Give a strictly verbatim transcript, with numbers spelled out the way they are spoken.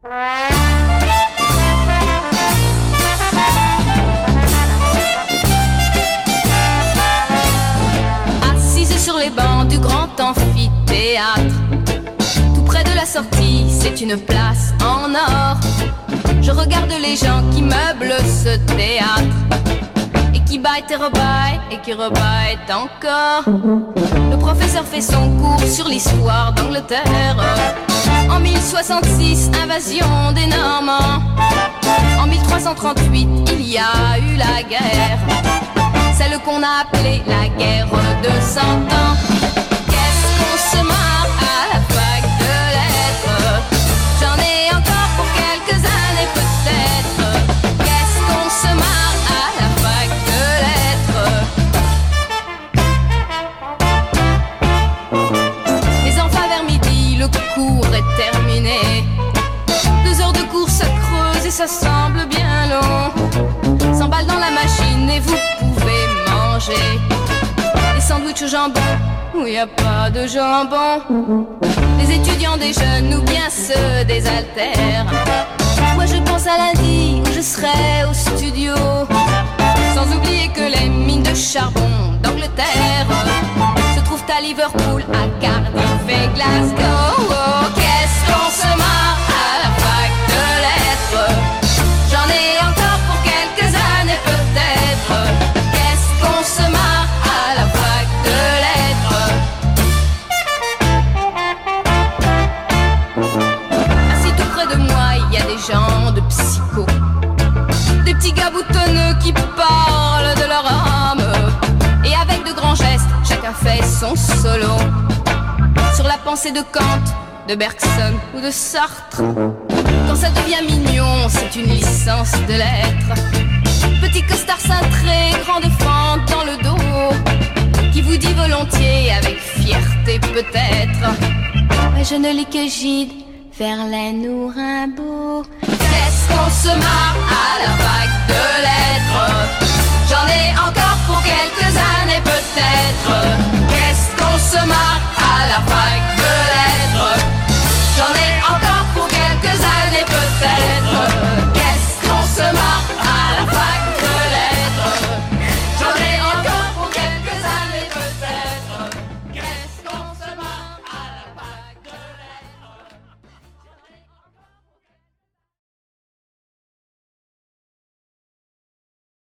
Assise sur les bancs du grand amphithéâtre, tout près de la sortie, c'est une place en or. Je regarde les gens qui meublent ce théâtre, et qui baillent et rebaillent, et qui rebaillent encore. Le professeur fait son cours sur l'histoire d'Angleterre. En mille soixante-six, invasion des Normands. En mille trois cent trente-huit, il y a eu la guerre, celle qu'on a appelée la guerre de cent ans. Qu'est-ce qu'on se marre à la fac de lettres? J'en ai encore pour quelques années peut-être. Qu'est-ce qu'on se marre à la fac de lettres? Les enfants vers midi, le cours est terminé. Deux heures de course creuse et ça semble bien long. cent balles dans la machine et vous pouvez manger des sandwichs au jambon où il n'y a pas de jambon. Les étudiants des jeunes ou bien ceux des haltères. Moi je pense à lundi où je serai au studio, sans oublier que les mines de charbon d'Angleterre se trouvent à Liverpool, à Cardiff et Glasgow. Oh, qu'est-ce qu'on se marre à la fac de lettres? J'en ai encore pour quelques années peut-être. Qu'est-ce qu'on se marre à la fac de lettres? Assis tout près de moi, il y a des gens de psycho, des petits gars boutonneux qui parlent de leur âme, et avec de grands gestes, chacun fait son solo sur la pensée de Kant, de Bergson ou de Sartre. Quand ça devient mignon, c'est une licence de lettres. Petit costard cintré, grande fente dans le dos, qui vous dit volontiers, avec fierté peut-être, mais je ne lis que Gide, Verlaine ou Rimbaud. Qu'est-ce qu'on se marre à la fac de lettres? J'en ai encore pour quelques années peut-être. Qu'est-ce qu'on se marre à la fac de lettres?